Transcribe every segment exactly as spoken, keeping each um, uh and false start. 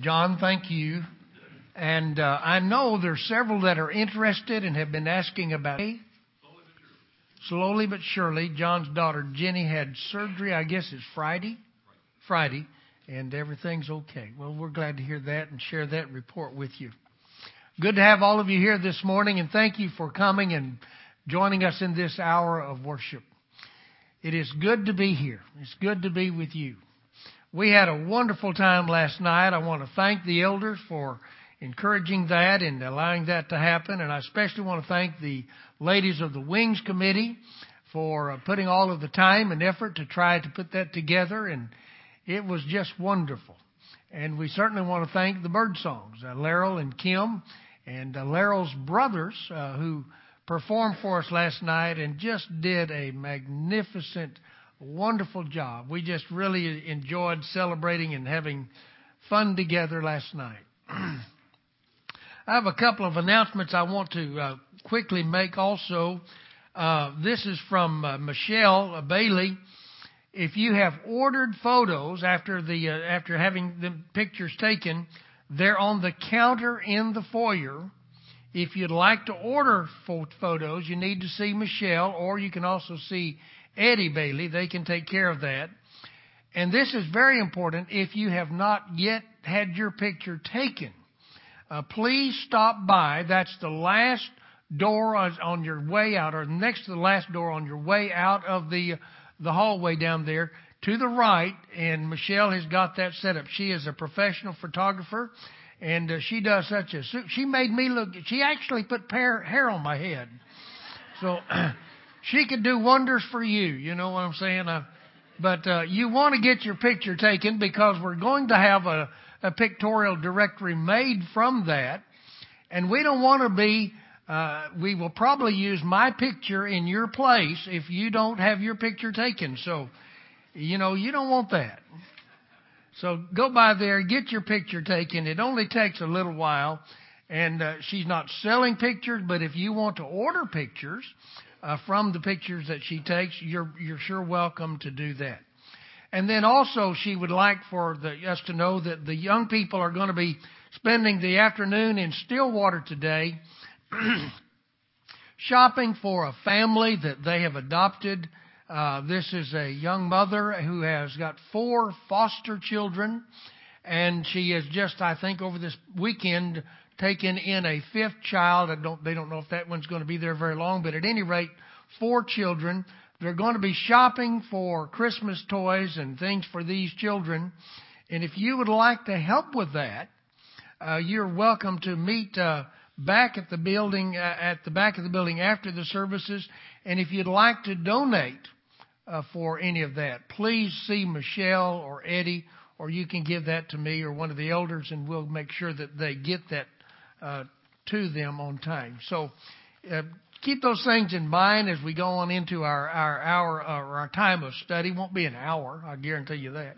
John, thank you. And uh, I know there's several that are interested and have been asking about me. Slowly but surely, John's daughter Jenny had surgery, I guess it's Friday. Friday. And everything's okay. Well, we're glad to hear that and share that report with you. Good to have all of you here this morning, and thank you for coming and joining us in this hour of worship. It is good to be here. It's good to be with you. We had a wonderful time last night. I want to thank the elders for encouraging that and allowing that to happen. And I especially want to thank the ladies of the Wings Committee for putting all of the time and effort to try to put that together. And it was just wonderful. And we certainly want to thank the Birdsongs, uh, Laryl and Kim, and uh, Laryl's brothers uh, who performed for us last night and just did a magnificent, wonderful job. We just really enjoyed celebrating and having fun together last night. I have a couple of announcements I want to uh, quickly make also. Uh, this is from uh, Michelle Bailey. If you have ordered photos after the uh, after having the pictures taken, they're on the counter in the foyer. If you'd like to order photos, you need to see Michelle, or you can also see Eddie Bailey. They can take care of that. And this is very important. If you have not yet had your picture taken, uh, please stop by. That's the last door on, on your way out, or next to the last door on your way out of the the hallway down there to the right. And Michelle has got that set up. She is a professional photographer, and uh, she does such a. She made me look. She actually put hair hair on my head, so. She could do wonders for you, you know what I'm saying? Uh, but uh, you want to get your picture taken because we're going to have a, a pictorial directory made from that. And we don't want to be, uh, we will probably use my picture in your place if you don't have your picture taken. So, you know, you don't want that. So go by there, get your picture taken. It only takes a little while. And uh, she's not selling pictures, but if you want to order pictures, Uh, from the pictures that she takes, you're you're sure welcome to do that. And then also she would like for the, us to know that the young people are going to be spending the afternoon in Stillwater today shopping for a family that they have adopted. Uh, this is a young mother who has got four foster children, and she has just, I think, over this weekend taken in a fifth child. I don't, they don't know if that one's going to be there very long, but at any rate, four children. They're going to be shopping for Christmas toys and things for these children. And if you would like to help with that, uh, you're welcome to meet uh, back at the building, uh, at the back of the building after the services. And if you'd like to donate uh, for any of that, please see Michelle or Eddie, or you can give that to me or one of the elders, and we'll make sure that they get that Uh, to them on time. So uh, keep those things in mind as we go on into our our hour or our time of study. Won't be an hour, I guarantee you that.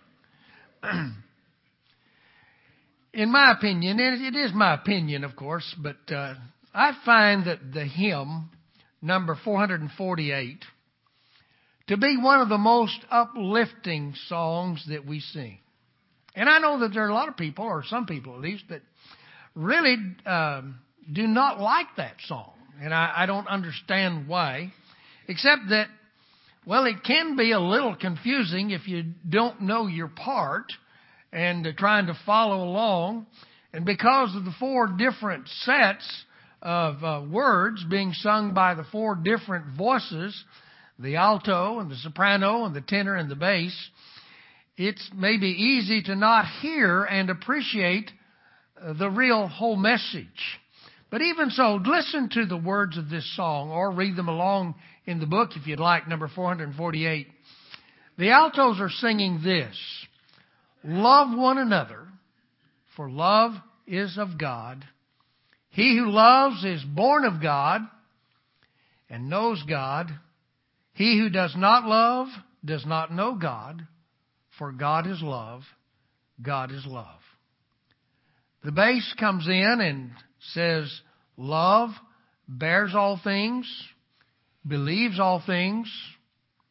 In my opinion, and it is my opinion, of course, but uh, I find that the hymn number four forty-eight to be one of the most uplifting songs that we sing. And I know that there are a lot of people, or some people at least, that really um, do not like that song. And I, I don't understand why, except that, well, it can be a little confusing if you don't know your part and uh, trying to follow along. And because of the four different sets of uh, words being sung by the four different voices, the alto and the soprano and the tenor and the bass, it's maybe easy to not hear and appreciate the real whole message. But even so, listen to the words of this song, or read them along in the book if you'd like, number four forty-eight. The altos are singing this: love one another, for love is of God. He who loves is born of God and knows God. He who does not love does not know God, for God is love. God is love. The bass comes in and says, love bears all things, believes all things,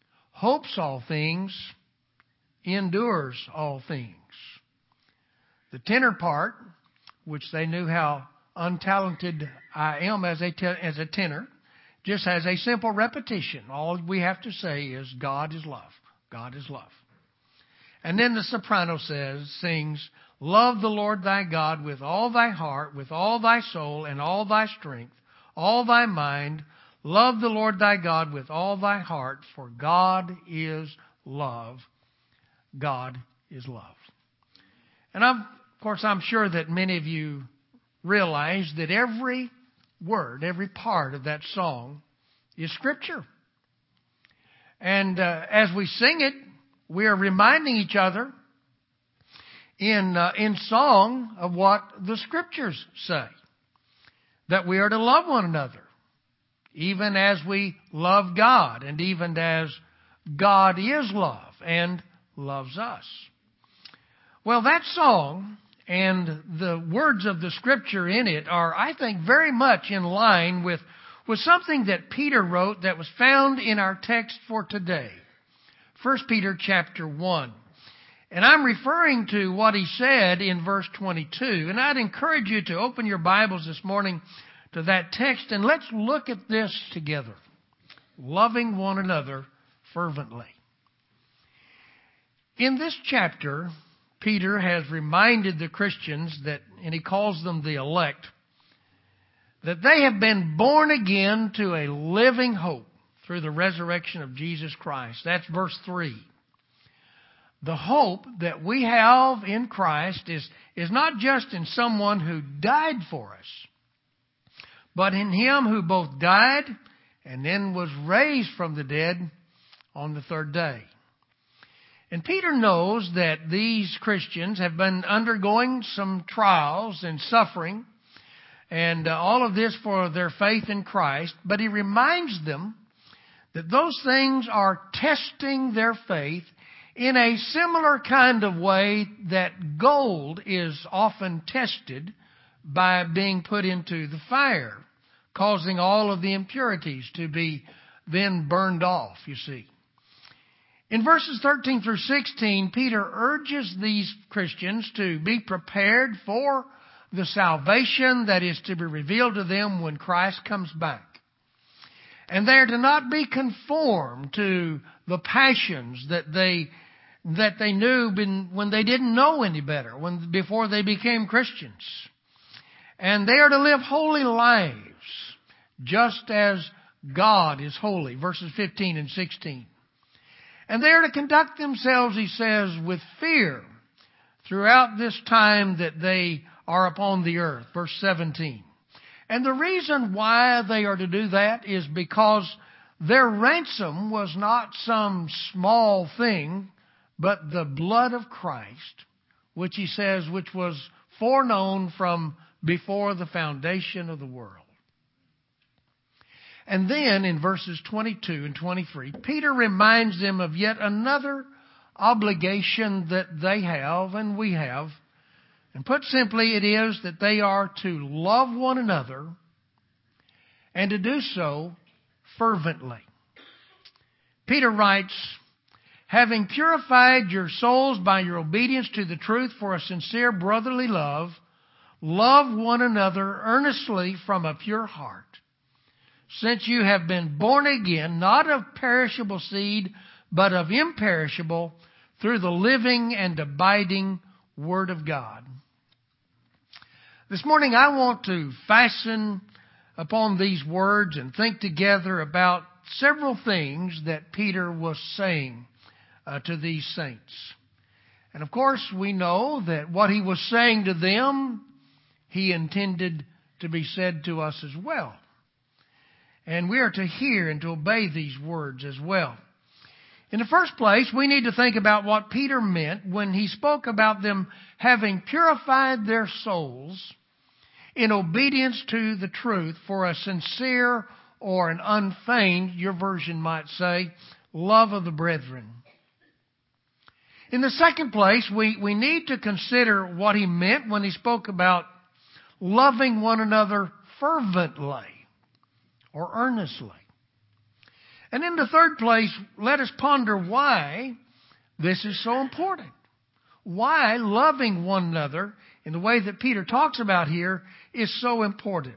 hopes all things, endures all things. The tenor part, which they knew how untalented I am as a, te- as a tenor, just has a simple repetition. All we have to say is, God is love. God is love. And then the soprano says, sings, love the Lord thy God with all thy heart, with all thy soul, and all thy strength, all thy mind. Love the Lord thy God with all thy heart, for God is love. God is love. And I'm, of course, I'm sure that many of you realize that every word, every part of that song is Scripture. And uh, as we sing it, we are reminding each other in uh, in song of what the Scriptures say. That we are to love one another, even as we love God, and even as God is love and loves us. Well, that song and the words of the Scripture in it are, I think, very much in line with, with something that Peter wrote that was found in our text for today. First Peter chapter one. And I'm referring to what he said in verse twenty-two. And I'd encourage you to open your Bibles this morning to that text, and let's look at this together. Loving one another fervently. In this chapter, Peter has reminded the Christians that, and he calls them the elect, that they have been born again to a living hope through the resurrection of Jesus Christ. That's verse three. The hope that we have in Christ is, is not just in someone who died for us, but in Him who both died and then was raised from the dead on the third day. And Peter knows that these Christians have been undergoing some trials and suffering, and uh, all of this for their faith in Christ, but he reminds them that those things are testing their faith in a similar kind of way that gold is often tested by being put into the fire, causing all of the impurities to be then burned off, you see. In verses thirteen through sixteen, Peter urges these Christians to be prepared for the salvation that is to be revealed to them when Christ comes back. And they are to not be conformed to the passions that they that they knew when they didn't know any better, when before they became Christians. And they are to live holy lives, just as God is holy, verses fifteen and sixteen. And they are to conduct themselves, he says, with fear throughout this time that they are upon the earth, verse seventeen. And the reason why they are to do that is because their ransom was not some small thing, but the blood of Christ, which he says, which was foreknown from before the foundation of the world. And then in verses twenty-two and twenty-three, Peter reminds them of yet another obligation that they have and we have. And put simply, it is that they are to love one another and to do so fervently. Peter writes, having purified your souls by your obedience to the truth for a sincere brotherly love, love one another earnestly from a pure heart, since you have been born again, not of perishable seed, but of imperishable, through the living and abiding Word of God. This morning I want to fasten upon these words and think together about several things that Peter was saying uh, to these saints. And of course we know that what he was saying to them, he intended to be said to us as well. And we are to hear and to obey these words as well. In the first place, we need to think about what Peter meant when he spoke about them having purified their souls in obedience to the truth for a sincere or an unfeigned, your version might say, love of the brethren. In the second place, we, we need to consider what he meant when he spoke about loving one another fervently or earnestly. And in the third place, let us ponder why this is so important. why loving one another in the way that Peter talks about here is so important.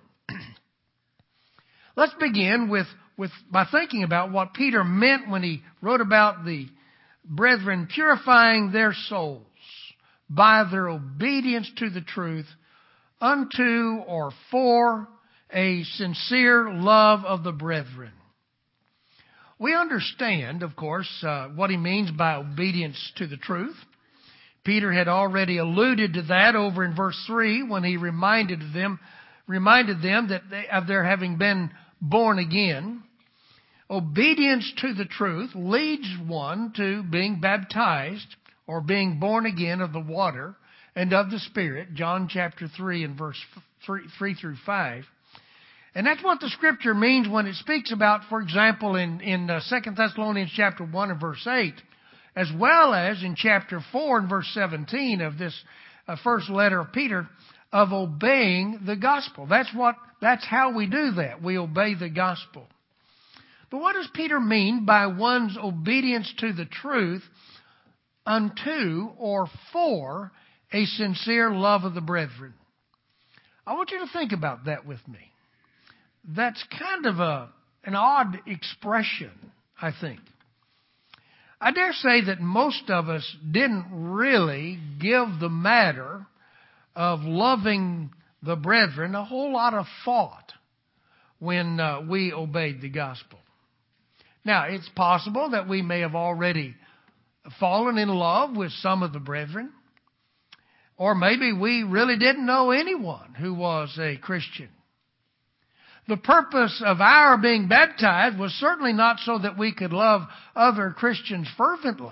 Let's begin with, with by thinking about what Peter meant when he wrote about the brethren purifying their souls by their obedience to the truth unto or for a sincere love of the brethren. We understand, of course, uh, what he means by obedience to the truth. Peter had already alluded to that over in verse three when he reminded them, reminded them that they, of their having been born again. Obedience to the truth leads one to being baptized or being born again of the water and of the Spirit, John chapter three and verse three, three through five. And that's what the Scripture means when it speaks about, for example, in, in uh, Second Thessalonians chapter one and verse eight, as well as in chapter four and verse seventeen of this uh, first letter of Peter, of obeying the gospel. That's what, that's how we do that. We obey the gospel. But what does Peter mean by one's obedience to the truth unto or for a sincere love of the brethren? I want you to think about that with me. That's kind of a an odd expression, I think. I dare say that most of us didn't really give the matter of loving the brethren a whole lot of thought when uh, we obeyed the gospel. Now, it's possible that we may have already fallen in love with some of the brethren, or maybe we really didn't know anyone who was a Christian. The purpose of our being baptized was certainly not so that we could love other Christians fervently,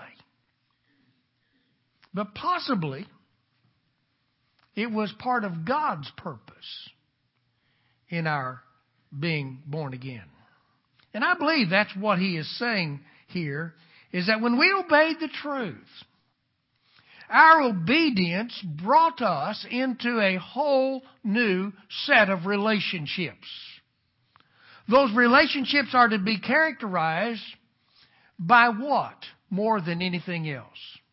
but possibly it was part of God's purpose in our being born again. And I believe that's what he is saying here, is that when we obeyed the truth, our obedience brought us into a whole new set of relationships. Those relationships are to be characterized by what more than anything else?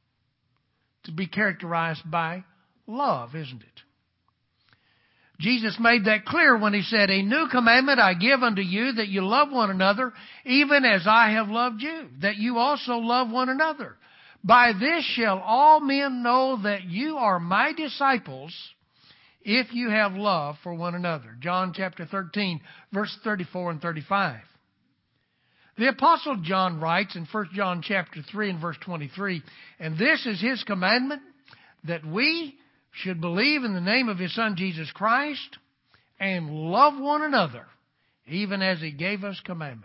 To be characterized by love, isn't it? Jesus made that clear when he said, "A new commandment I give unto you, that you love one another, even as I have loved you, that you also love one another. By this shall all men know that you are my disciples, if you have love for one another." John chapter thirteen, verse thirty-four and thirty-five. The Apostle John writes in First John chapter three and verse twenty-three, "And this is his commandment, that we should believe in the name of his Son Jesus Christ, and love one another, even as he gave us commandment."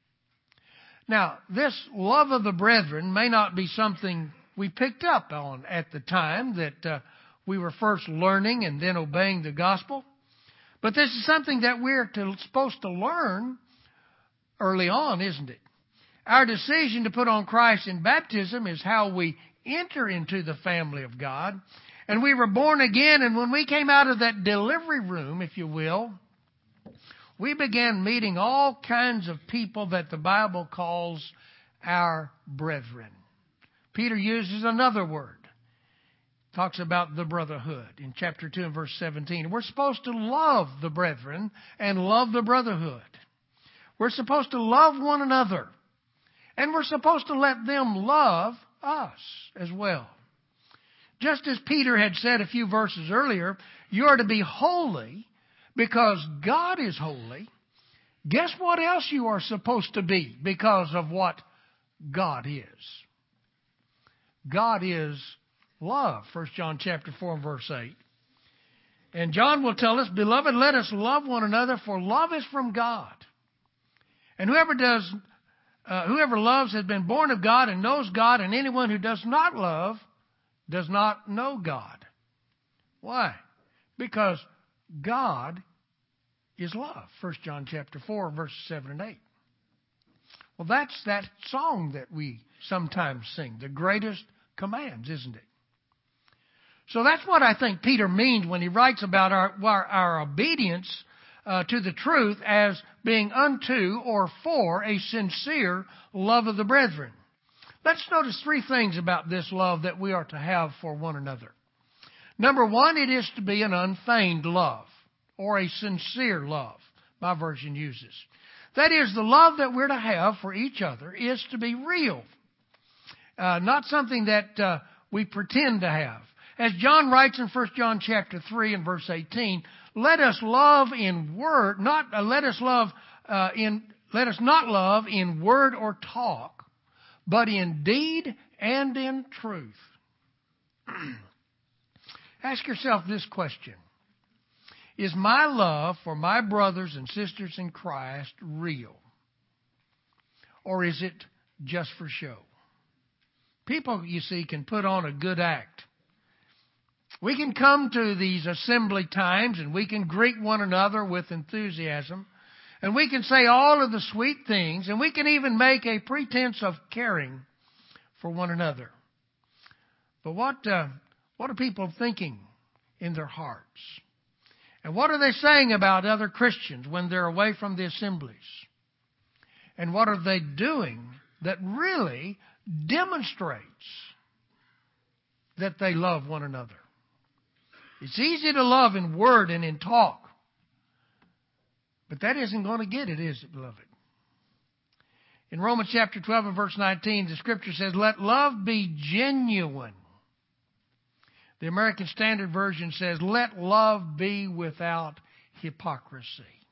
Now, this love of the brethren may not be something we picked up on at the time that uh, we were first learning and then obeying the gospel. But this is something that we're to, supposed to learn early on, isn't it? Our decision to put on Christ in baptism is how we enter into the family of God. And we were born again, and when we came out of that delivery room, if you will, we began meeting all kinds of people that the Bible calls our brethren. Peter uses another word. Talks about the brotherhood in chapter two and verse seventeen. We're supposed to love the brethren and love the brotherhood. We're supposed to love one another. And we're supposed to let them love us as well. Just as Peter had said a few verses earlier, you are to be holy because God is holy. Guess what else you are supposed to be because of what God is? God is love. First John chapter four and verse eight. And John will tell us, "Beloved, let us love one another, for love is from God. And whoever does, uh, whoever loves has been born of God and knows God, and anyone who does not love does not know God." Why? Because God is love. First John chapter four, verses seven and eight. Well, that's that song that we sometimes sing, the greatest commands, isn't it? So that's what I think Peter means when he writes about our, our, our obedience uh, to the truth as being unto or for a sincere love of the brethren. Let's notice three things about this love that we are to have for one another. Number one, it is to be an unfeigned love, or a sincere love, my version uses. That is, the love that we're to have for each other is to be real, uh, not something that uh, we pretend to have. As John writes in First John chapter three and verse eighteen, let us love in word, not uh, let us love uh, in let us not love in word or talk, but in deed and in truth. Ask yourself this question. Is my love for my brothers and sisters in Christ real? Or is it just for show? People, you see, can put on a good act. We can come to these assembly times and we can greet one another with enthusiasm. And we can say all of the sweet things. And we can even make a pretense of caring for one another. But what, uh, what are people thinking in their hearts? And what are they saying about other Christians when they're away from the assemblies? And what are they doing that really demonstrates that they love one another? It's easy to love in word and in talk. But that isn't going to get it, is it, beloved? In Romans chapter twelve and verse nineteen, the Scripture says, let love be genuine. The American Standard Version says, let love be without hypocrisy.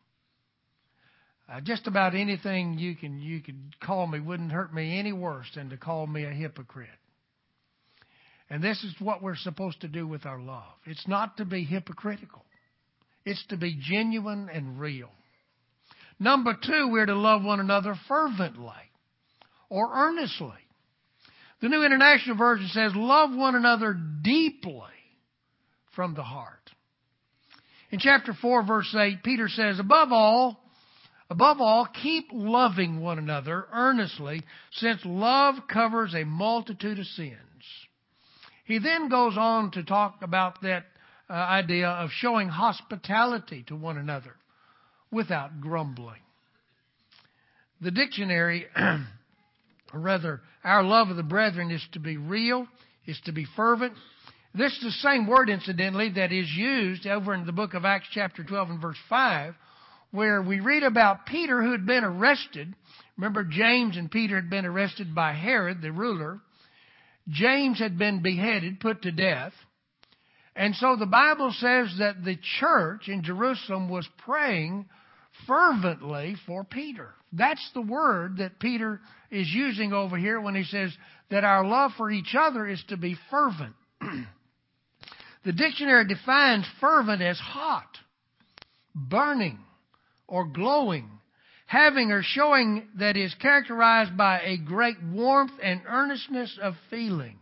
Uh, just about anything you can you could call me wouldn't hurt me any worse than to call me a hypocrite. And this is what we're supposed to do with our love. It's not to be hypocritical. It's to be genuine and real. Number two, we're to love one another fervently or earnestly. The New International Version says, love one another deeply from the heart. In chapter four, verse eight, Peter says, above all, above all, keep loving one another earnestly, since love covers a multitude of sins. He then goes on to talk about that uh, idea of showing hospitality to one another without grumbling. The dictionary, or rather, our love of the brethren is to be real, is to be fervent. This is the same word, incidentally, that is used over in the book of Acts chapter twelve and verse five, where we read about Peter who had been arrested. Remember, James and Peter had been arrested by Herod, the ruler. James had been beheaded, put to death. And so the Bible says that the church in Jerusalem was praying fervently for Peter. That's the word that Peter is using over here when he says that our love for each other is to be fervent. The dictionary defines fervent as hot, burning, or glowing, having or showing that is characterized by a great warmth and earnestness of feeling.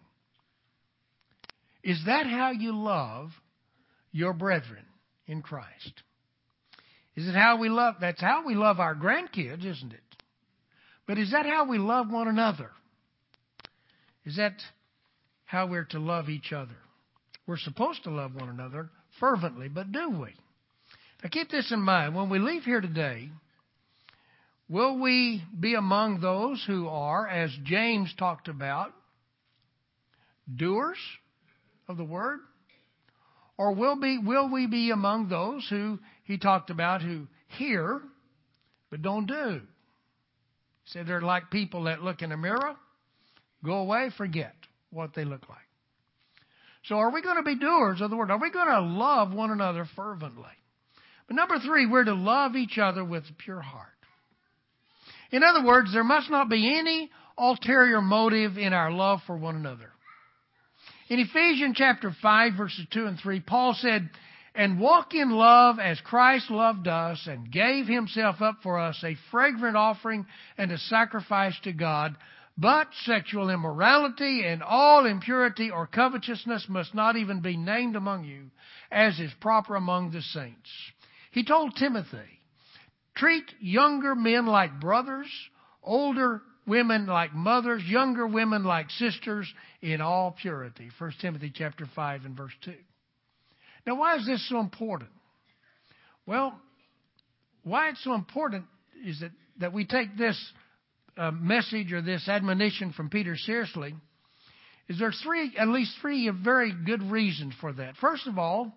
Is that how you love your brethren in Christ? Is it how we love? That's how we love our grandkids, isn't it? But is that how we love one another? Is that how we're to love each other? We're supposed to love one another fervently, but do we? Now keep this in mind. When we leave here today, will we be among those who are, as James talked about, doers of the word? Or will be will we be among those who he talked about who hear but don't do? He said they're like people that look in a mirror, go away, forget what they look like. So are we going to be doers of the word? Are we going to love one another fervently? But number three, we're to love each other with a pure heart. In other words, there must not be any ulterior motive in our love for one another. In Ephesians chapter five, verses two and three, Paul said, and walk in love as Christ loved us and gave himself up for us, a fragrant offering and a sacrifice to God. But sexual immorality and all impurity or covetousness must not even be named among you, as is proper among the saints. He told Timothy, treat younger men like brothers, older women like mothers, younger women like sisters in all purity. First Timothy chapter five and verse two. Now, why is this so important? Well, why it's so important is that, that we take this uh, message or this admonition from Peter seriously is there's three, at least three very good reasons for that. First of all,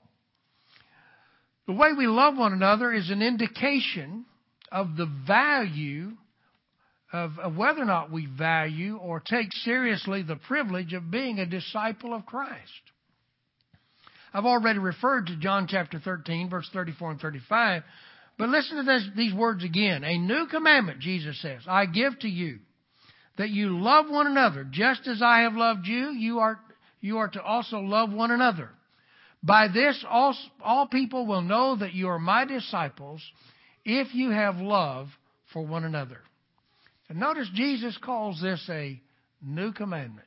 the way we love one another is an indication of the value of, of whether or not we value or take seriously the privilege of being a disciple of Christ. I've already referred to John chapter thirteen, verse thirty-four and thirty-five, but listen to this, these words again. A new commandment, Jesus says, I give to you, that you love one another. Just as I have loved you, you are, you are to also love one another. By this, all, all people will know that you are my disciples if you have love for one another. And notice Jesus calls this a new commandment.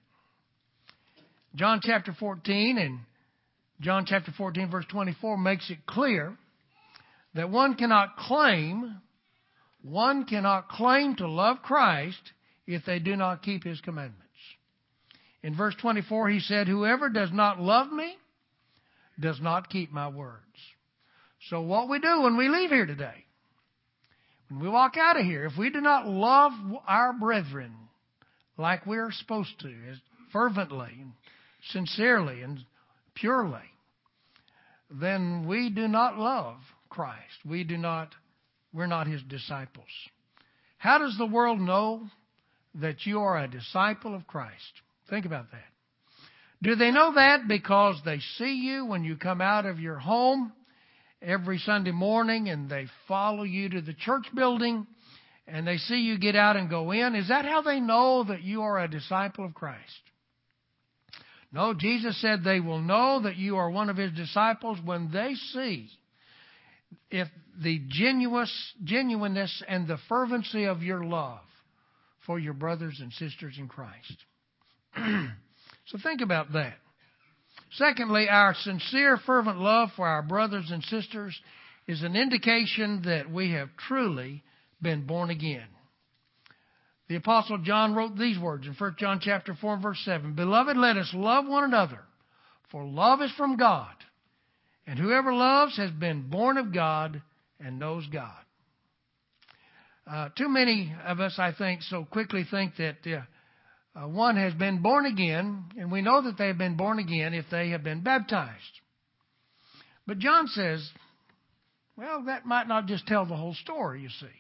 John chapter fourteen and John chapter fourteen verse twenty-four makes it clear that one cannot claim, one cannot claim to love Christ if they do not keep His commandments. In verse twenty-four he said, whoever does not love me does not keep my words. So what we do when we leave here today, when we walk out of here, if we do not love our brethren like we're supposed to, fervently, and sincerely, and purely, then we do not love Christ. We do not, we're not His disciples. How does the world know that you are a disciple of Christ? Think about that. Do they know that because they see you when you come out of your home every Sunday morning and they follow you to the church building and they see you get out and go in? Is that how they know that you are a disciple of Christ? No, Jesus said they will know that you are one of His disciples when they see if the genuous, genuineness and the fervency of your love for your brothers and sisters in Christ. So think about that. Secondly, our sincere, fervent love for our brothers and sisters is an indication that we have truly been born again. The Apostle John wrote these words in First John chapter four, verse seven. Beloved, let us love one another, for love is from God, and whoever loves has been born of God and knows God. Uh, too many of us, I think, so quickly think that uh, uh, one has been born again, and we know that they have been born again if they have been baptized. But John says, well, that might not just tell the whole story, you see.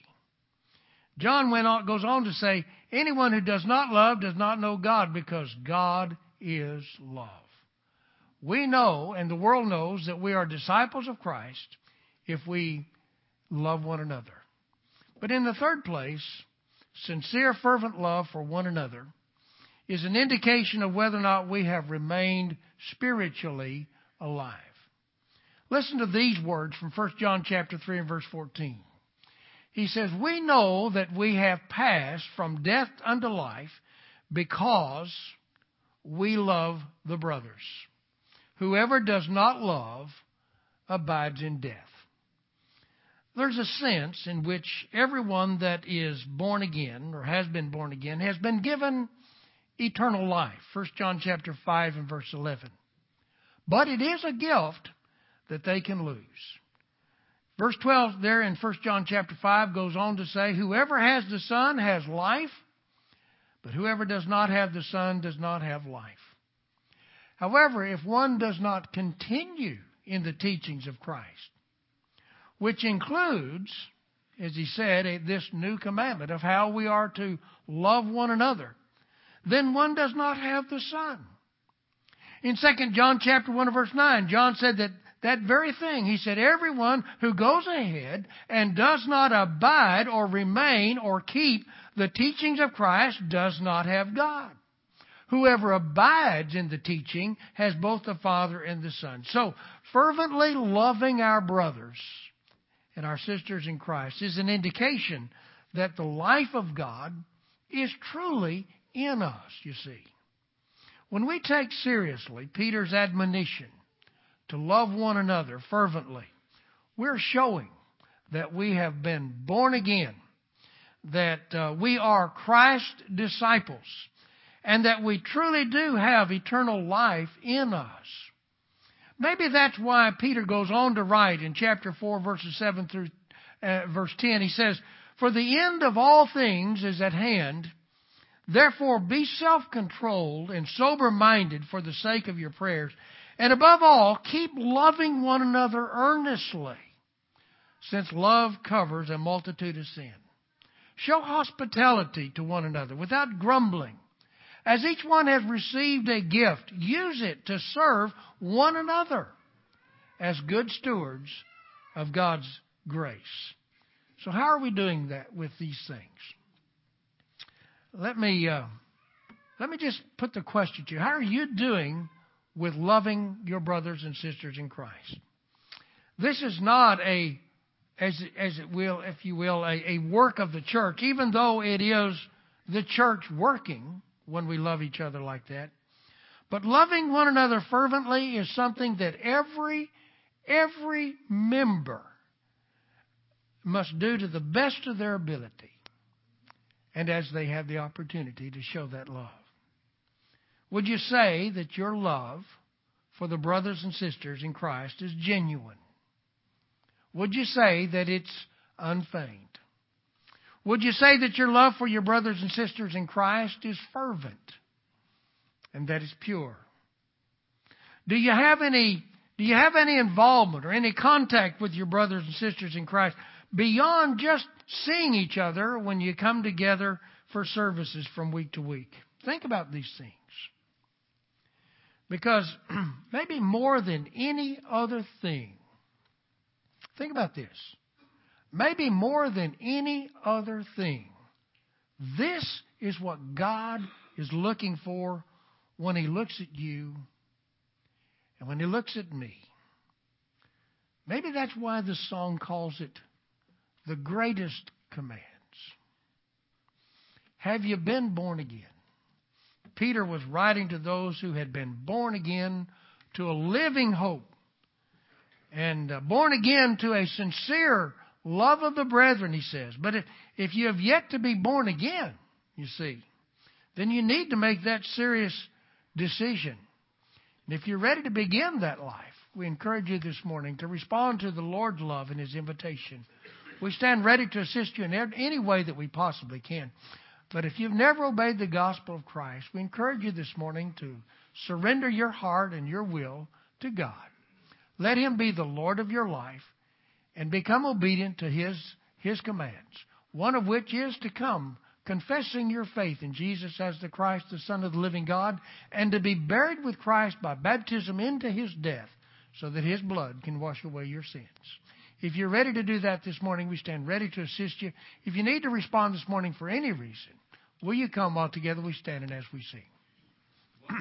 John went on, goes on to say, anyone who does not love does not know God, because God is love. We know, and the world knows, that we are disciples of Christ if we love one another. But in the third place, sincere, fervent love for one another is an indication of whether or not we have remained spiritually alive. Listen to these words from First John chapter three and verse fourteen. He says, we know that we have passed from death unto life because we love the brothers. Whoever does not love abides in death. There's a sense in which everyone that is born again or has been born again has been given eternal life. First John chapter five and verse eleven. But it is a gift that they can lose. Verse twelve there in First John chapter five goes on to say, whoever has the Son has life, but whoever does not have the Son does not have life. However, if one does not continue in the teachings of Christ, which includes, as he said, this new commandment of how we are to love one another, then one does not have the Son. In Second John chapter one verse nine, John said that that very thing. He said, everyone who goes ahead and does not abide or remain or keep the teachings of Christ does not have God. Whoever abides in the teaching has both the Father and the Son. So, fervently loving our brothers and our sisters in Christ is an indication that the life of God is truly in us, you see. When we take seriously Peter's admonition to love one another fervently, we're showing that we have been born again, that uh, we are Christ's disciples, and that we truly do have eternal life in us. Maybe that's why Peter goes on to write in chapter four, verses seven through uh, verse ten. He says, For the end of all things is at hand. Therefore be self-controlled and sober-minded for the sake of your prayers. And above all, keep loving one another earnestly, since love covers a multitude of sin. Show hospitality to one another without grumbling. As each one has received a gift, use it to serve one another as good stewards of God's grace. So how are we doing that with these things? Let me uh, let me just put the question to you. How are you doing with loving your brothers and sisters in Christ? This is not a, as as it will, if you will, a, a work of the church, even though it is the church working when we love each other like that. But loving one another fervently is something that every every member must do to the best of their ability, and as they have the opportunity to show that love. Would you say that your love for the brothers and sisters in Christ is genuine? Would you say that it's unfeigned? Would you say that your love for your brothers and sisters in Christ is fervent and that it's pure? Do you have any, do you have any involvement or any contact with your brothers and sisters in Christ beyond just seeing each other when you come together for services from week to week? Think about these things. Because maybe more than any other thing, think about this. Maybe more than any other thing, this is what God is looking for when He looks at you and when He looks at me. Maybe that's why the song calls it the greatest commands. Have you been born again? Peter was writing to those who had been born again to a living hope and uh, born again to a sincere love of the brethren, he says. But if, if you have yet to be born again, you see, then you need to make that serious decision. And if you're ready to begin that life, we encourage you this morning to respond to the Lord's love and His invitation. We stand ready to assist you in any way that we possibly can. But if you've never obeyed the gospel of Christ, we encourage you this morning to surrender your heart and your will to God. Let Him be the Lord of your life and become obedient to His, His commands, one of which is to come confessing your faith in Jesus as the Christ, the Son of the living God, and to be buried with Christ by baptism into His death so that His blood can wash away your sins. If you're ready to do that this morning, we stand ready to assist you. If you need to respond this morning for any reason, will you come while together we stand and as we sing?